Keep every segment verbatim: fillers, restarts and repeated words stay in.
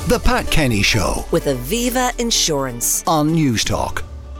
The Pat Kenny Show with Aviva Insurance on Newstalk.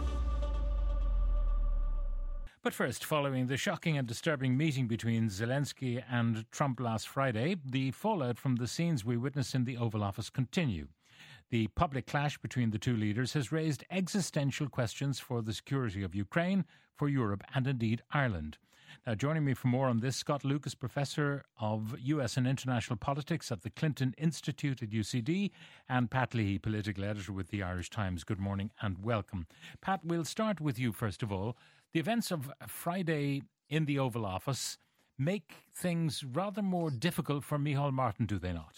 But first, following the shocking and disturbing meeting between Zelensky and Trump last Friday, the fallout from the scenes we witnessed in the Oval Office continue. The public clash between the two leaders has raised existential questions for the security of Ukraine, for Europe and indeed Ireland. Now, joining me for more on this, Scott Lucas, Professor of U S and International Politics at the Clinton Institute at U C D, and Pat Leahy, Political Editor with the Irish Times. Good morning and welcome. Pat, we'll start with you first of all. The events of Friday in the Oval Office make things rather more difficult for Micheál Martin, do they not?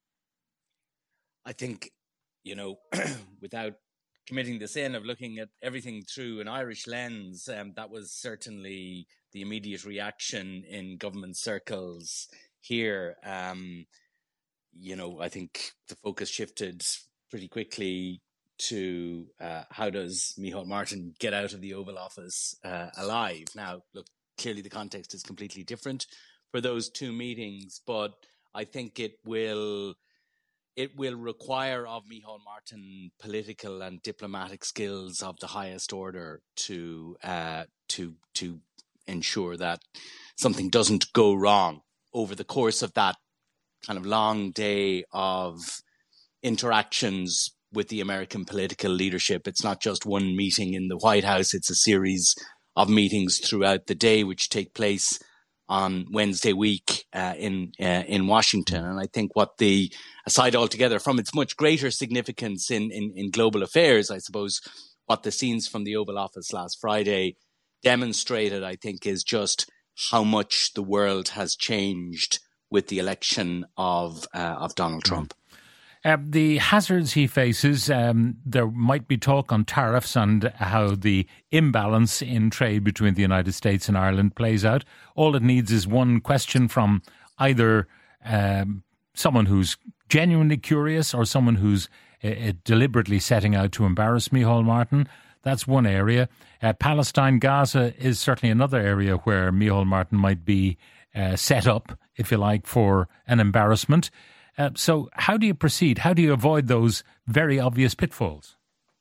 I think, you know, without committing the sin of looking at everything through an Irish lens, um, that was certainly the immediate reaction in government circles here. Um, you know, I think the focus shifted pretty quickly to uh, how does Micheál Martin get out of the Oval Office uh, alive? Now, look, clearly the context is completely different for those two meetings, but I think it will it will require of Micheál Martin political and diplomatic skills of the highest order to uh, to to ensure that something doesn't go wrong over the course of that kind of long day of interactions with the American political leadership. It's not just one meeting in the White House, it's a series of meetings throughout the day which take place on Wednesday week uh, in uh, in Washington. And I think what the, aside altogether from its much greater significance in, in, in global affairs, I suppose what the scenes from the Oval Office last Friday demonstrated, I think, is just how much the world has changed with the election of uh, of Donald Trump. Uh, the hazards he faces, um, there might be talk on tariffs and how the imbalance in trade between the United States and Ireland plays out. All it needs is one question from either um, someone who's genuinely curious or someone who's uh, deliberately setting out to embarrass Micheál Martin. That's one area. Uh, Palestine, Gaza is certainly another area where Micheál Martin might be uh, set up, if you like, for an embarrassment. Uh, so how do you proceed? How do you avoid those very obvious pitfalls?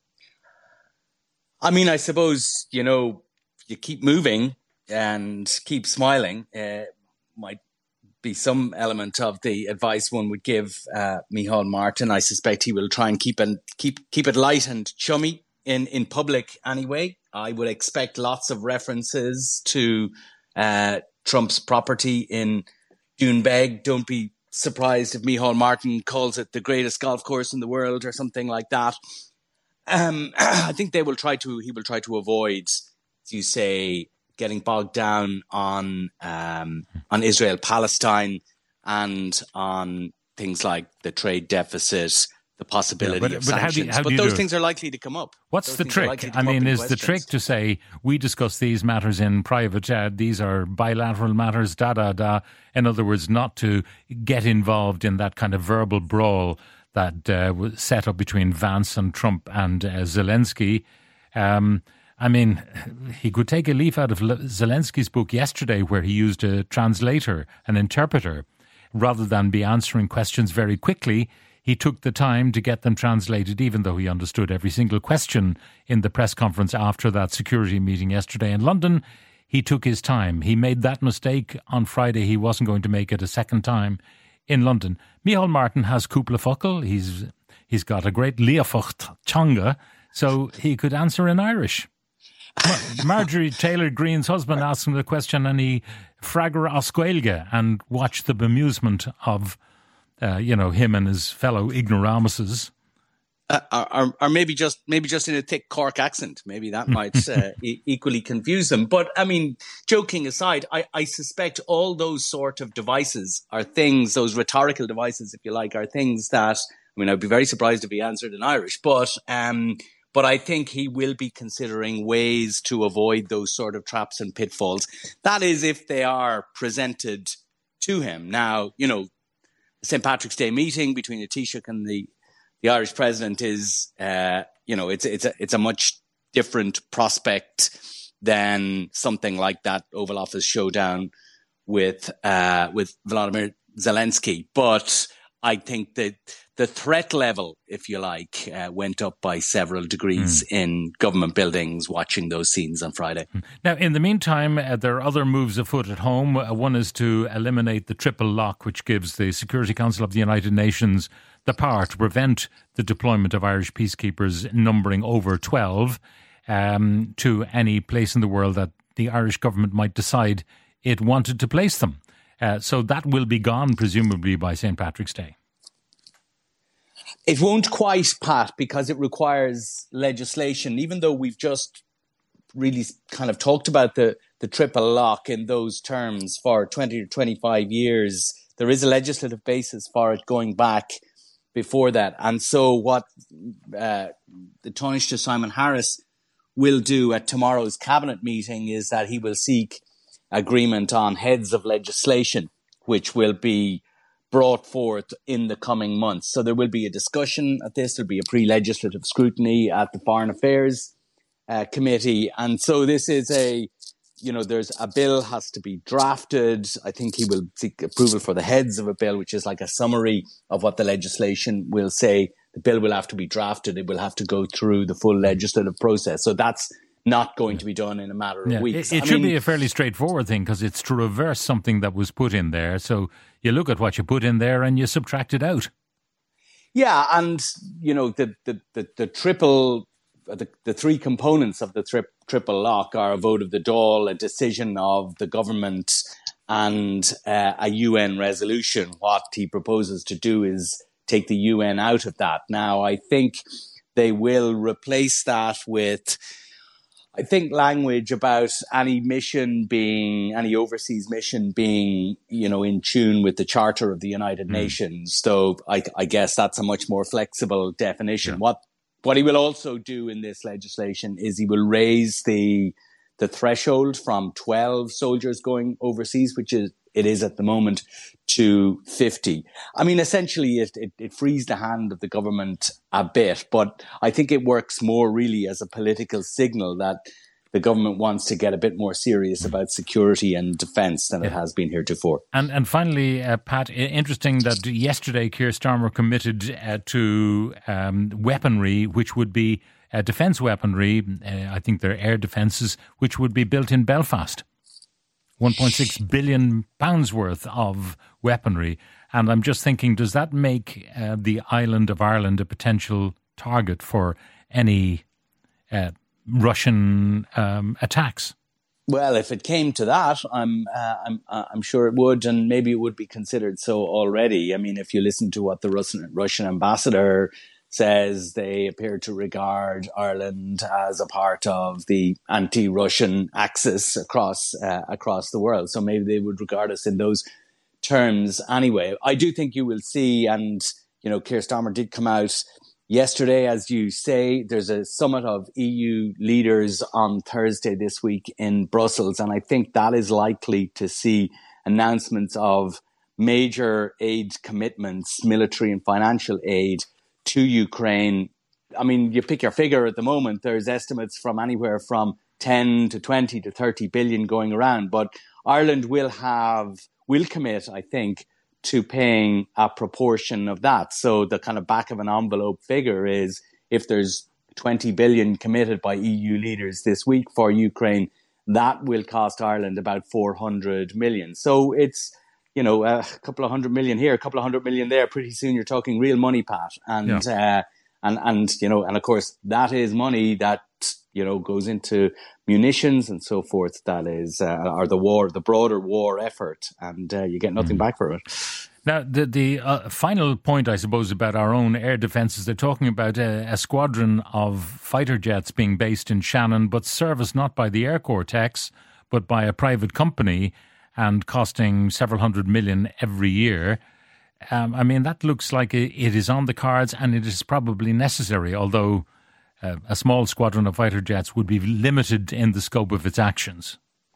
I mean, I suppose, you know, you keep moving and keep smiling. Uh, might be some element of the advice one would give uh, Micheál Martin. I suspect he will try and keep and keep keep it light and chummy in, in public anyway. I would expect lots of references to uh, Trump's property in Doonbeg. Don't be surprised if Micheál Martin calls it the greatest golf course in the world or something like that. Um, I think they will try to. He will try to avoid, as you say, getting bogged down on um, on Israel, Palestine, and on things like the trade deficit, the possibility yeah, but, but of sanctions. How do you, how but do those things are likely to come up. What's those the trick? I mean, is questions. The trick to say, we discuss these matters in private, uh, these are bilateral matters, da, da, da. In other words, not to get involved in that kind of verbal brawl that uh, was set up between Vance and Trump and uh, Zelensky. Um, I mean, he could take a leaf out of Zelensky's book yesterday where he used a translator, an interpreter, rather than be answering questions very quickly. He took the time to get them translated, even though he understood every single question in the press conference after that security meeting yesterday in London. He took his time. He made that mistake on Friday. He wasn't going to make it a second time in London. Micheál Martin has cúpla focal. He's he's got a great Leofocht Changa, so he could answer in Irish. Mar- Marjorie Taylor Greene's husband asked him the question, and he fragar oscuelga and watched the bemusement of Uh, you know, him and his fellow ignoramuses. Uh, or, or maybe just maybe just in a thick Cork accent. Maybe that might uh, e- equally confuse them. But, I mean, joking aside, I, I suspect all those sort of devices are things, those rhetorical devices, if you like, are things that, I mean, I'd be very surprised if he answered in Irish. But, um, but I think he will be considering ways to avoid those sort of traps and pitfalls. That is, if they are presented to him. Now, you know, Saint Patrick's Day meeting between the Taoiseach and the, the Irish president is, uh, you know, it's it's a it's a much different prospect than something like that Oval Office showdown with uh, with Vladimir Zelensky. But I think that the threat level, if you like, uh, went up by several degrees mm. in government buildings watching those scenes on Friday. Now, in the meantime, uh, there are other moves afoot at home. Uh, one is to eliminate the triple lock, which gives the Security Council of the United Nations the power to prevent the deployment of Irish peacekeepers numbering over twelve um, to any place in the world that the Irish government might decide it wanted to place them. Uh, so that will be gone, presumably, by Saint Patrick's Day. It won't quite, Pat, because it requires legislation. Even though we've just really kind of talked about the, the triple lock in those terms for twenty or twenty-five years, there is a legislative basis for it going back before that. And so what uh, the Taoiseach Simon Harris will do at tomorrow's cabinet meeting is that he will seek agreement on heads of legislation, which will be brought forth in the coming months. So there will be a discussion at this. There'll be a pre-legislative scrutiny at the Foreign Affairs uh, Committee. And so this is a, you know, there's a bill has to be drafted. I think he will seek approval for the heads of a bill, which is like a summary of what the legislation will say. The bill will have to be drafted. It will have to go through the full legislative process. So that's not going to be done in a matter of yeah, weeks. It, it I should mean, be a fairly straightforward thing because it's to reverse something that was put in there. So you look at what you put in there and you subtract it out. Yeah, and, you know, the the, the, the triple, the, the three components of the tri- triple lock are a vote of the Dáil, a decision of the government and uh, a U N resolution. What he proposes to do is take the U N out of that. Now, I think they will replace that with, I think, language about any mission being, any overseas mission being, you know, in tune with the Charter of the United mm. Nations. So I, I guess that's a much more flexible definition. Yeah. What what he will also do in this legislation is he will raise the the threshold from twelve soldiers going overseas, which is it is at the moment, to fifty. I mean, essentially, it, it, it frees the hand of the government a bit, but I think it works more really as a political signal that the government wants to get a bit more serious about security and defence than yeah. it has been heretofore. And and finally, uh, Pat, interesting that yesterday Keir Starmer committed uh, to um, weaponry, which would be uh, defence weaponry, uh, I think they're air defences, which would be built in Belfast. one point six billion pounds worth of weaponry. And I'm just thinking, does that make uh, the island of Ireland a potential target for any uh, Russian um, attacks? Well, if it came to that, I'm, uh, I'm, uh, I'm sure it would, and maybe it would be considered so already. I mean, if you listen to what the Russian, Russian ambassador says, they appear to regard Ireland as a part of the anti-Russian axis across uh, across the world. So maybe they would regard us in those terms anyway. I do think you will see, and you know, Keir Starmer did come out yesterday, as you say. There's a summit of E U leaders on Thursday this week in Brussels, and I think that is likely to see announcements of major aid commitments, military and financial aid, to Ukraine. I mean, you pick your figure at the moment. There's estimates from anywhere from ten to twenty to thirty billion going around. But Ireland will have, will commit, I think, to paying a proportion of that. So the kind of back of an envelope figure is if there's twenty billion committed by E U leaders this week for Ukraine, that will cost Ireland about four hundred million. So it's, you know, a couple of hundred million here, a couple of hundred million there. Pretty soon you're talking real money, Pat. And, yeah. uh, and, and, you know, and of course that is money that, you know, goes into munitions and so forth. That is, uh, or the war, the broader war effort. And uh, you get nothing mm. back for it. Now, the the uh, final point, I suppose, about our own air defences, they're talking about a, a squadron of fighter jets being based in Shannon, but serviced not by the Air Cortex, but by a private company, and costing several hundred million every year. Um, I mean, that looks like it is on the cards and it is probably necessary, although uh, a small squadron of fighter jets would be limited in the scope of its actions.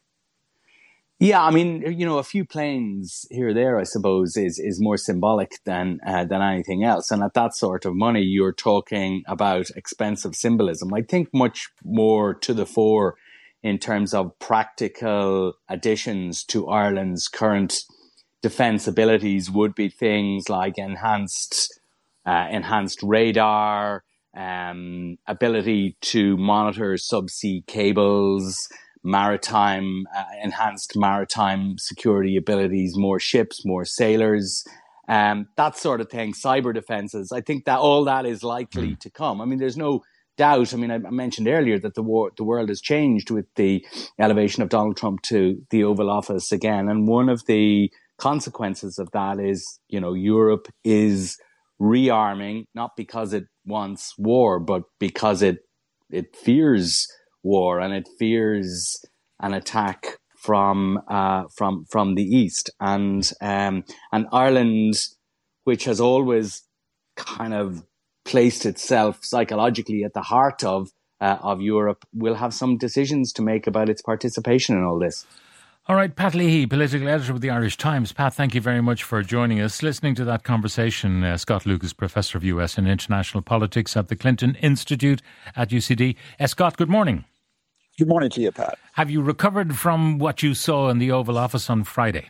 Yeah, I mean, you know, a few planes here or there, I suppose, is is more symbolic than uh, than anything else. And at that sort of money, you're talking about expensive symbolism. I think much more to the fore in terms of practical additions to Ireland's current defense abilities would be things like enhanced uh, enhanced radar, um, ability to monitor subsea cables, maritime uh, enhanced maritime security abilities, more ships, more sailors, um, that sort of thing. Cyber defenses. I think that all that is likely mm. to come. I mean, there's no doubt. I mean, I mentioned earlier that the war, the world has changed with the elevation of Donald Trump to the Oval Office again, and one of the consequences of that is, you know, Europe is rearming, not because it wants war, but because it it fears war, and it fears an attack from uh, from from the east. And um, and Ireland, which has always kind of placed itself psychologically at the heart of uh, of Europe, will have some decisions to make about its participation in all this. All right, Pat Leahy, political editor with the Irish Times. Pat, thank you very much for joining us. Listening to that conversation, uh, Scott Lucas, Professor of U S and International Politics at the Clinton Institute at U C D. Uh, Scott, good morning. Good morning to you, Pat. Have you recovered from what you saw in the Oval Office on Friday?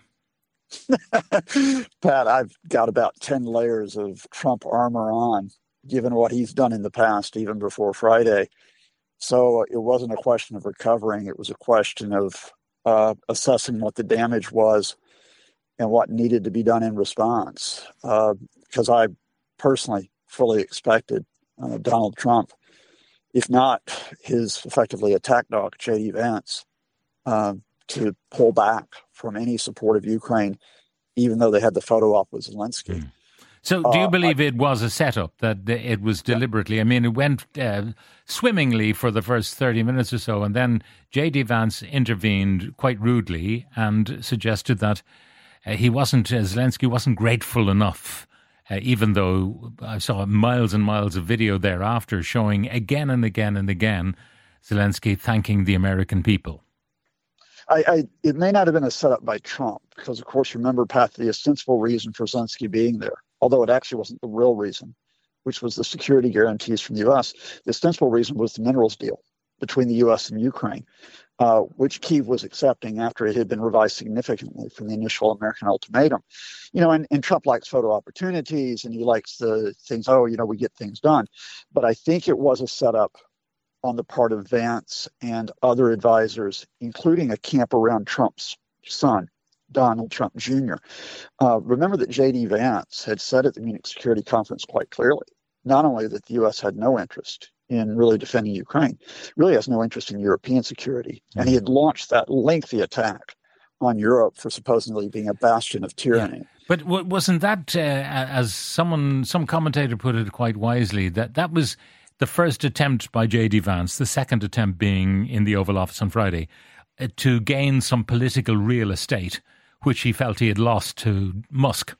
Pat, I've got about ten layers of Trump armor on, given what he's done in the past, even before Friday. So it wasn't a question of recovering. It was a question of Uh, assessing what the damage was and what needed to be done in response. Uh, because I personally fully expected uh, Donald Trump, if not his effectively attack dog, J D Vance, uh, to pull back from any support of Ukraine, even though they had the photo op with Zelensky. Mm. So do you uh, believe I, it was a setup, that it was deliberately? I mean, it went uh, swimmingly for the first thirty minutes or so, and then J D Vance intervened quite rudely and suggested that uh, he wasn't, uh, Zelensky wasn't grateful enough, uh, even though I saw miles and miles of video thereafter showing again and again and again Zelensky thanking the American people. I, I, it may not have been a setup by Trump, because, of course, remember, Pat, the ostensible reason for Zelensky being there, although it actually wasn't the real reason, which was the security guarantees from the U S, the ostensible reason was the minerals deal between the U S and Ukraine, uh, which Kyiv was accepting after it had been revised significantly from the initial American ultimatum. You know, and, and Trump likes photo opportunities, and he likes the things, oh, you know, we get things done. But I think it was a setup on the part of Vance and other advisors, including a camp around Trump's son, Donald Trump Junior Uh, remember that J D Vance had said at the Munich Security Conference quite clearly, not only that the U S had no interest in really defending Ukraine, really has no interest in European security. Mm-hmm. And he had launched that lengthy attack on Europe for supposedly being a bastion of tyranny. Yeah. But w- wasn't that, uh, as someone, some commentator put it quite wisely, that that was the first attempt by J D Vance, the second attempt being in the Oval Office on Friday, uh, to gain some political real estate, which he felt he had lost to Musk?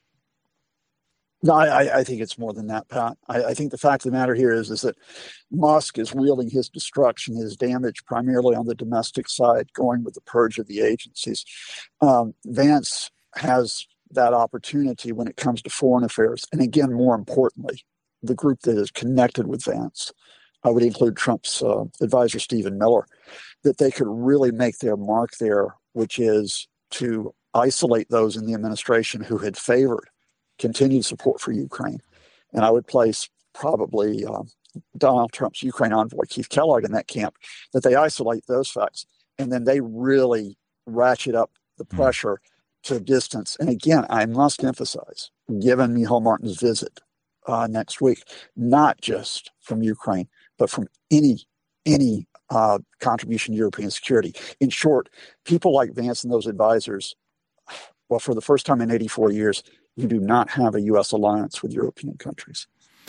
No, I, I think it's more than that, Pat. I, I think the fact of the matter here is, is that Musk is wielding his destruction, his damage primarily on the domestic side, going with the purge of the agencies. Um, Vance has that opportunity when it comes to foreign affairs. And again, more importantly, the group that is connected with Vance, I would include Trump's uh, advisor, Stephen Miller, that they could really make their mark there, which is to isolate those in the administration who had favored continued support for Ukraine. And I would place probably uh, Donald Trump's Ukraine envoy, Keith Kellogg, in that camp, that they isolate those facts. And then they really ratchet up the pressure to distance. And again, I must emphasize, given Michal Martin's visit uh, next week, not just from Ukraine, but from any, any uh, contribution to European security. In short, people like Vance and those advisors, well, for the first time in eighty-four years, you do not have a U S alliance with European countries.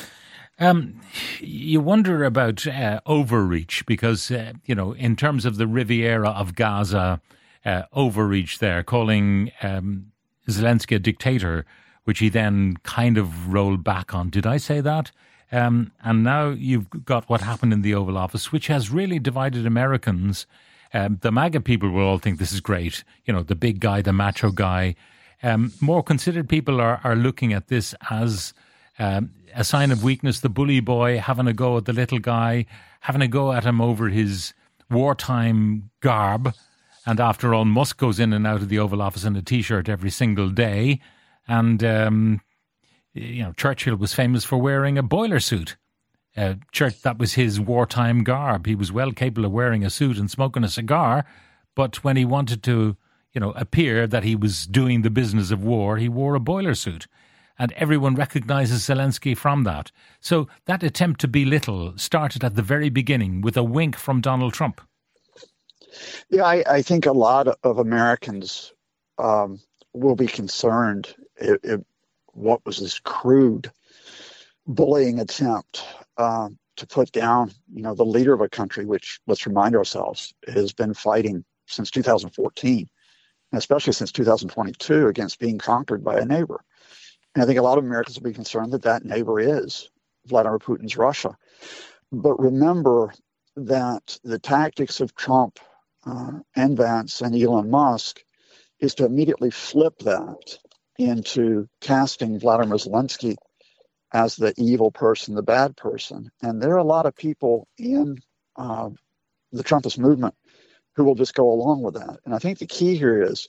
Um, you wonder about uh, overreach because, uh, you know, in terms of the Riviera of Gaza, uh, overreach there, calling um, Zelensky a dictator, which he then kind of rolled back on. Did I say that? Um, and now you've got what happened in the Oval Office, which has really divided Americans. Um, the MAGA people will all think this is great. You know, the big guy, the macho guy. Um, more considered people are, are looking at this as um, a sign of weakness. The bully boy having a go at the little guy, having a go at him over his wartime garb. And after all, Musk goes in and out of the Oval Office in a T-shirt every single day. And, um, you know, Churchill was famous for wearing a boiler suit. Uh, Church, that was his wartime garb. He was well capable of wearing a suit and smoking a cigar. But when he wanted to, you know, appear that he was doing the business of war, he wore a boiler suit. And everyone recognizes Zelensky from that. So that attempt to belittle started at the very beginning with a wink from Donald Trump. Yeah, I, I think a lot of Americans um, will be concerned if, if what was this crude bullying attempt uh, to put down, you know, the leader of a country, which, let's remind ourselves, has been fighting since two thousand fourteen, and especially since two thousand twenty-two, against being conquered by a neighbor. And I think a lot of Americans will be concerned that that neighbor is Vladimir Putin's Russia. But remember that the tactics of Trump Uh, and Vance and Elon Musk is to immediately flip that into casting Vladimir Zelensky as the evil person, the bad person. And there are a lot of people in uh, the Trumpist movement who will just go along with that. And I think the key here is,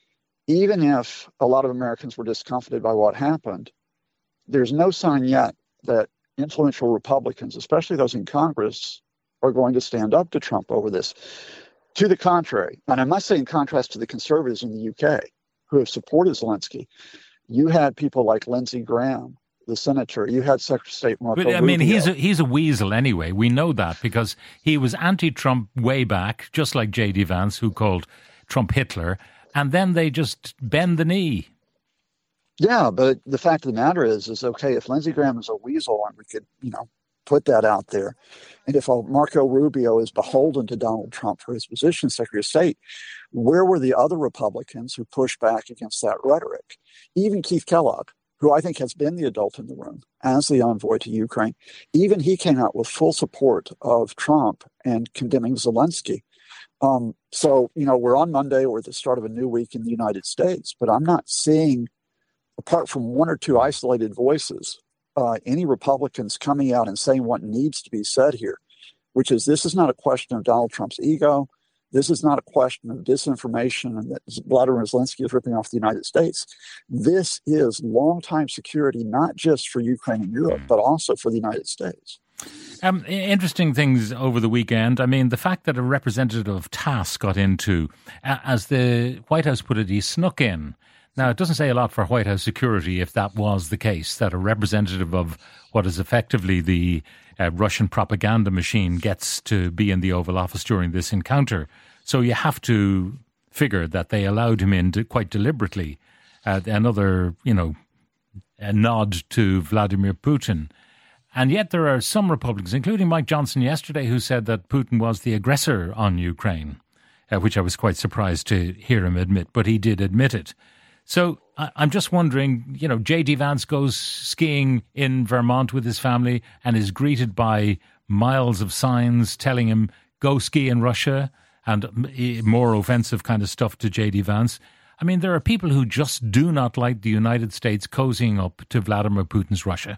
even if a lot of Americans were discomfited by what happened, there's no sign yet that influential Republicans, especially those in Congress, are going to stand up to Trump over this. To the contrary, and I must say in contrast to the conservatives in the U K who have supported Zelensky, you had people like Lindsey Graham, the senator. You had Secretary of State Marco But I mean, Rubio. he's a, he's a weasel anyway. We know that because he was anti-Trump way back, just like J D Vance, who called Trump Hitler, and then they just bend the knee. Yeah, but the fact of the matter is, is okay, if Lindsey Graham is a weasel, and we could, you know, put that out there, and if Marco Rubio is beholden to Donald Trump for his position as Secretary of State, where were the other Republicans who pushed back against that rhetoric? Even Keith Kellogg, who I think has been the adult in the room as the envoy to Ukraine, even he came out with full support of Trump and condemning Zelensky. Um, so, you know, we're on Monday, we're at the start of a new week in the United States, but I'm not seeing, apart from one or two isolated voices, uh, any Republicans coming out and saying what needs to be said here, which is this is not a question of Donald Trump's ego. This is not a question of disinformation and that Vladimir Zelensky is ripping off the United States. This is long-time security, not just for Ukraine and Europe, but also for the United States. Um, interesting things over the weekend. I mean, the fact that a representative of TASS got into, uh, as the White House put it, he snuck in. Now, it doesn't say a lot for White House security if that was the case, that a representative of what is effectively the uh, Russian propaganda machine gets to be in the Oval Office during this encounter. So you have to figure that they allowed him in to, quite deliberately. Uh, another, you know, a nod to Vladimir Putin. And yet there are some Republicans, including Mike Johnson yesterday, who said that Putin was the aggressor on Ukraine, uh, which I was quite surprised to hear him admit, but he did admit it. So I, I'm just wondering, you know, J D Vance goes skiing in Vermont with his family and is greeted by miles of signs telling him, go ski in Russia, and more offensive kind of stuff to J D Vance. I mean, there are people who just do not like the United States cozying up to Vladimir Putin's Russia.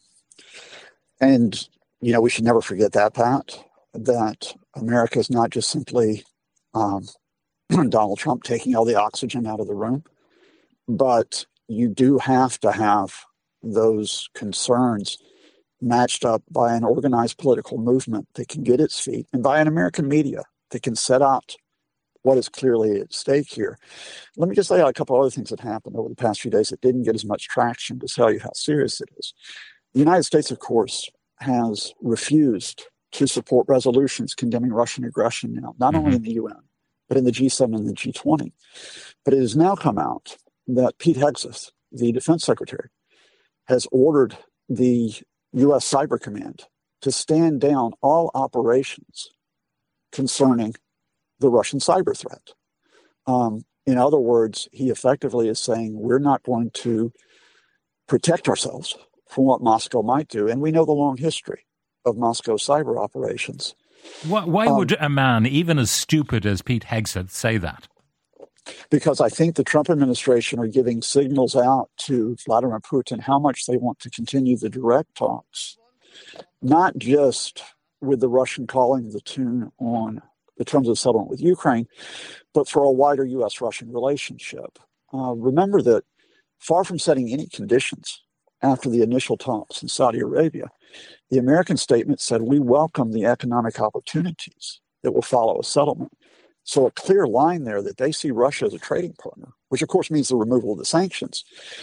And, you know, we should never forget that, Pat, that America is not just simply um, Donald Trump taking all the oxygen out of the room, but you do have to have those concerns matched up by an organized political movement that can get its feet and by an American media that can set out what is clearly at stake here. Let me just lay out a couple of other things that happened over the past few days that didn't get as much traction to tell you how serious it is. The United States, of course, has refused to support resolutions condemning Russian aggression now, not mm-hmm. only in the U N, but in the G seven and the G twenty. But it has now come out that Pete Hegseth, the defense secretary, has ordered the U S Cyber Command to stand down all operations concerning the Russian cyber threat. Um, in other words, he effectively is saying we're not going to protect ourselves from what Moscow might do. And we know the long history of Moscow's cyber operations. Why, why um, would a man, even as stupid as Pete Hegseth, say that? Because I think the Trump administration are giving signals out to Vladimir Putin how much they want to continue the direct talks, not just with the Russian calling the tune on the terms of settlement with Ukraine, but for a wider U S Russian relationship. Uh, remember that far from setting any conditions after the initial talks in Saudi Arabia, the American statement said, we welcome the economic opportunities that will follow a settlement. So a clear line there that they see Russia as a trading partner, which of course means the removal of the sanctions.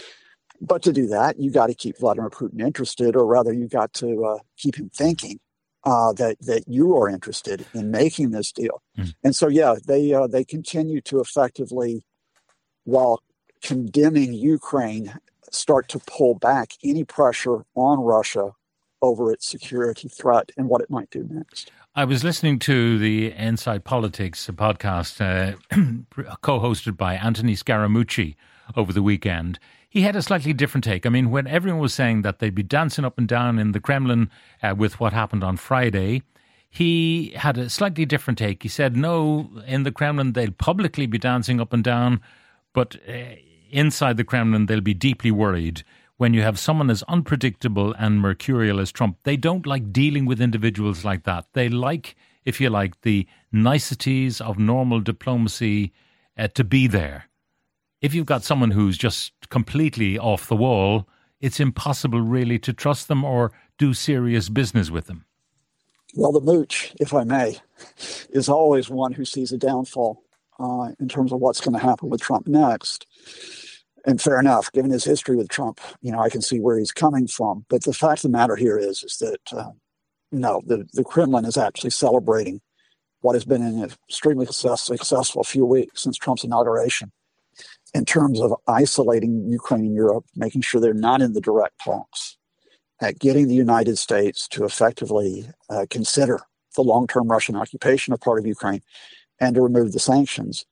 But to do that, you got to keep Vladimir Putin interested, or rather you got to uh, keep him thinking uh, that that you are interested in making this deal. Mm. And so, yeah, they uh, they continue to effectively, while condemning Ukraine, start to pull back any pressure on Russia over its security threat and what it might do next. I was listening to the Inside Politics podcast uh, co-hosted by Anthony Scaramucci over the weekend. He had a slightly different take. I mean, when everyone was saying that they'd be dancing up and down in the Kremlin uh, with what happened on Friday, he had a slightly different take. He said, no, in the Kremlin, they'll publicly be dancing up and down, but uh, inside the Kremlin, they'll be deeply worried. When you have someone as unpredictable and mercurial as Trump, they don't like dealing with individuals like that. They like, if you like, the niceties of normal diplomacy uh, to be there. If you've got someone who's just completely off the wall, it's impossible really to trust them or do serious business with them. Well, the mooch, if I may, is always one who sees a downfall uh, in terms of what's going to happen with Trump next. And fair enough, given his history with Trump, you know, I can see where he's coming from. But the fact of the matter here is, is that, uh, no, the, the Kremlin is actually celebrating what has been an extremely success, successful few weeks since Trump's inauguration in terms of isolating Ukraine and Europe, making sure they're not in the direct talks, at getting the United States to effectively uh, consider the long-term Russian occupation of part of Ukraine and to remove the sanctions.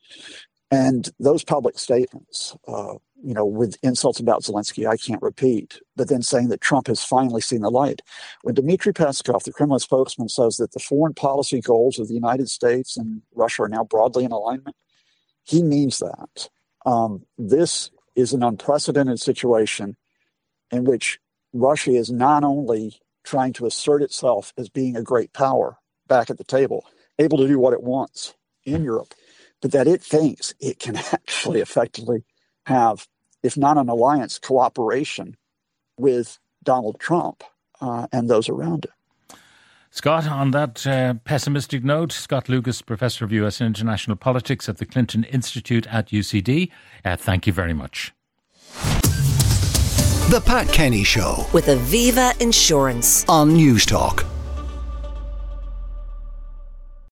And those public statements, uh, you know, with insults about Zelensky, I can't repeat, but then saying that Trump has finally seen the light. When Dmitry Peskov, the Kremlin spokesman, says that the foreign policy goals of the United States and Russia are now broadly in alignment, he means that. Um, this is an unprecedented situation in which Russia is not only trying to assert itself as being a great power back at the table, able to do what it wants in Europe, but that it thinks it can actually effectively have, if not an alliance, cooperation with Donald Trump uh, and those around it. Scott, on that uh, pessimistic note, Scott Lucas, Professor of U S and International Politics at the Clinton Institute at U C D, uh, thank you very much. The Pat Kenny Show with Aviva Insurance on News Talk.